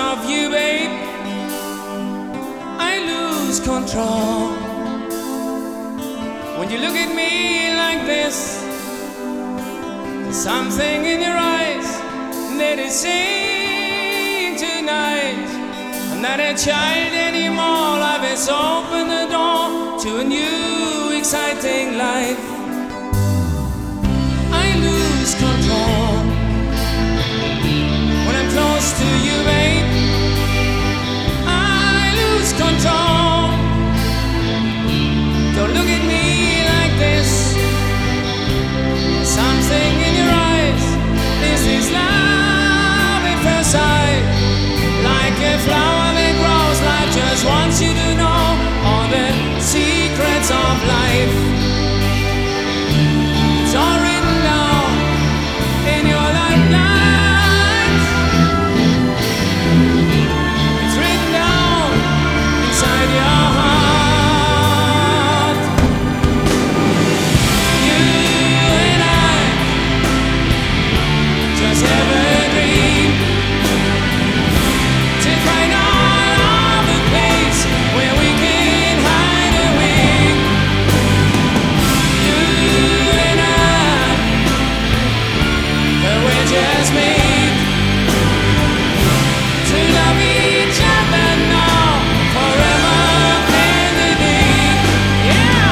of you, babe, I lose control. When you look at me like this, there's something in your eyes that is saying tonight, I'm not a child anymore. Life has opened the door to a new exciting life. I lose control when I'm close to you, babe. I lose control. Don't look at me like this. Something in your eyes. This is love at first sight. Like a flower that grows, life just wants you to know all the secrets of life. It's all written down in your lifelines. It's written down inside your heart. You and I just have a dream to find all of the place where we can hide away. You and I, but we're just made to love each other now, forever and a day. Yeah.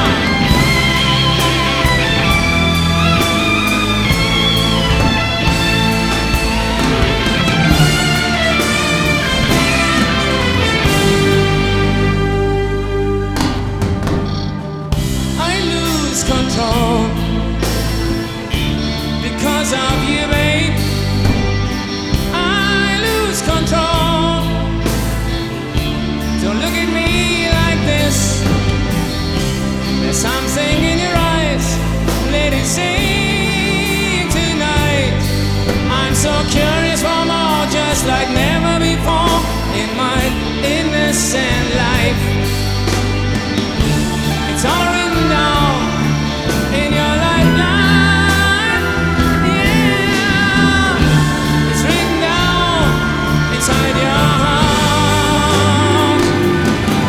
I lose control because of you, babe. I lose control. Don't look at me like this. There's something in your eyes. Let it sing tonight. I'm so curious for more, just like never before in my innocent life. It's all written down in your lifeline. Yeah, it's written down inside your heart.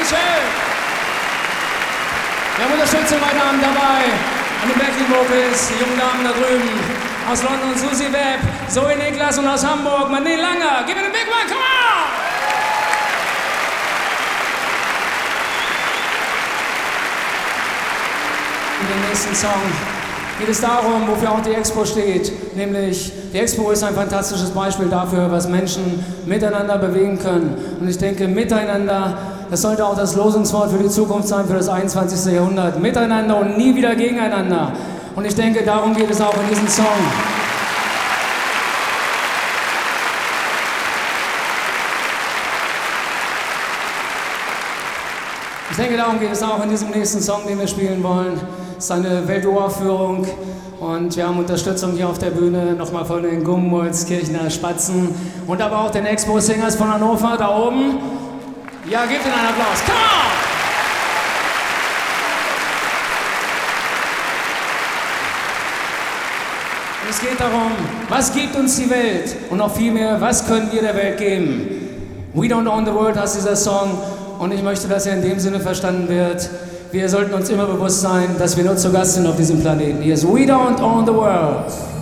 Dankeschön. Wir haben Unterstützung heute Abend dabei. An den Backing Vocals, die jungen Damen da drüben. Aus London Susi Webb, Zoe Niklas und aus Hamburg Manil Langer. Give it a big one, come on! In dem nächsten Song geht es darum, wofür auch die Expo steht. Nämlich, die Expo ist ein fantastisches Beispiel dafür, was Menschen miteinander bewegen können. Und ich denke, miteinander, das sollte auch das Losungswort für die Zukunft sein, für das 21. Jahrhundert. Miteinander und nie wieder gegeneinander. Und ich denke, darum geht es auch in diesem Song. Ich denke, darum geht es auch in diesem nächsten Song, den wir spielen wollen. Es ist eine Welturaufführung und wir haben Unterstützung hier auf der Bühne, nochmal von den Gummolzkirchener Spatzen und aber auch den Expo Singers von Hannover da oben. Ja, gebt ihnen einen Applaus. Come on! Es geht darum, was gibt uns die Welt und noch viel mehr, was können wir der Welt geben? We Don't Own the World heißt dieser Song und ich möchte, dass er in dem Sinne verstanden wird. Wir sollten uns immer bewusst sein, dass wir nur zu Gast sind auf diesem Planeten. Hier ist We Don't Own the World.